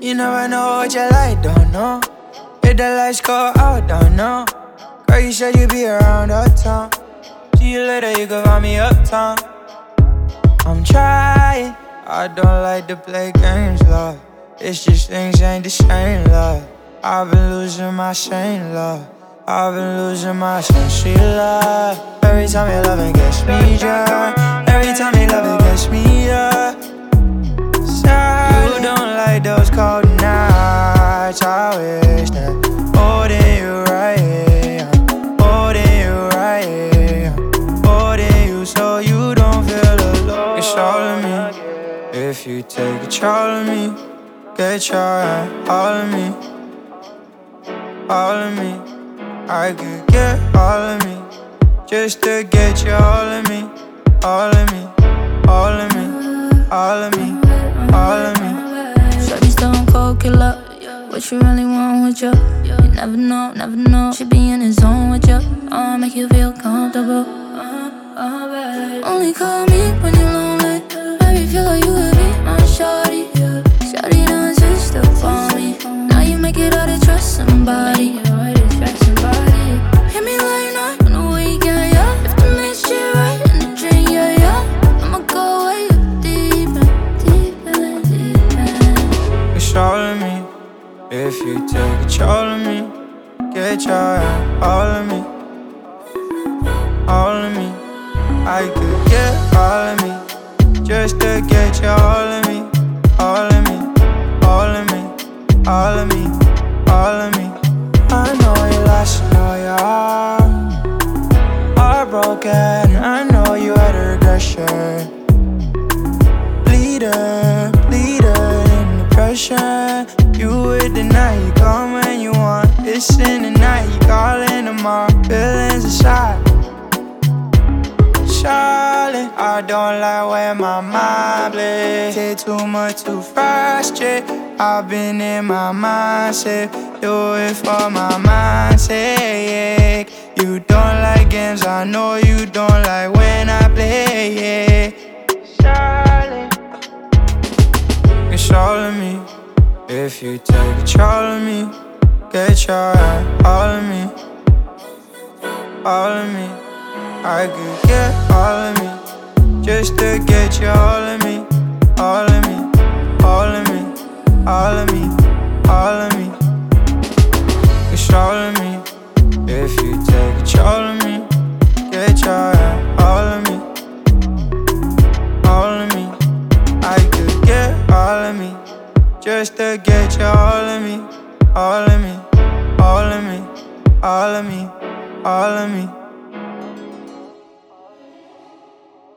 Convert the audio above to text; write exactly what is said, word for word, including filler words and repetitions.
You never know what you like, don't know. If the lights go out, don't know. Girl, you said you be around uptown. See you later, you can find me uptown. I'm trying, I don't like to play games, love. It's just things ain't the same, love. I've been losing my sane, love. I've been losing my sense, love. Every time you love it gets me drunk. Every time you love it gets me up. You don't like those cold nights. I wish that holding you right here, holding you right here, holding you so you don't feel alone. It's all of me. If you take control of me, get your hand all of me, all of me. I could get all of me, just to get you all of me, all of me, all of me, all of me, all of me. Shorty stone cold killer. What you really want with you? You never know, never know. She be in the zone with you. I'll make you feel comfortable. Uh, uh, babe. Only call me when you're lonely. Baby, feel like you could be my shorty. Shorty done switched up on me. Now you make it hard to trust somebody. Hit me like night on the weekend, yeah. If the next shit right in the dream, yeah, yeah. I'ma go way up deep end, deep end, deep end. It's all of me. If you take control of me, get your hand all of me, all of me. I could get all of me, just to get you all of me, all of me, all of me, all of me, all of me. I know you lost, I know you are heartbroken. I know you had a regression. Bleeder, bleeder in depression. You with the night, you come when you want. It's in the night, you call in tomorrow. Feelings aside, Charlotte, I don't like where my mind plays. Take too much to frustrate. I've been in my mindset. Do it for my mindset. You don't like games, I know you don't like when I play. Yeah. Charlotte, it's all of me. If you take control of me, get your hand all of me, all of me. I could get all of me, just to get you all of me, all of me, all of me, all of me, all of me. It's all of me. If you take control of me, get your hand all of me, all of me. I could get all of me, just to get you all of me, all of me, all of me, all of me, all of me.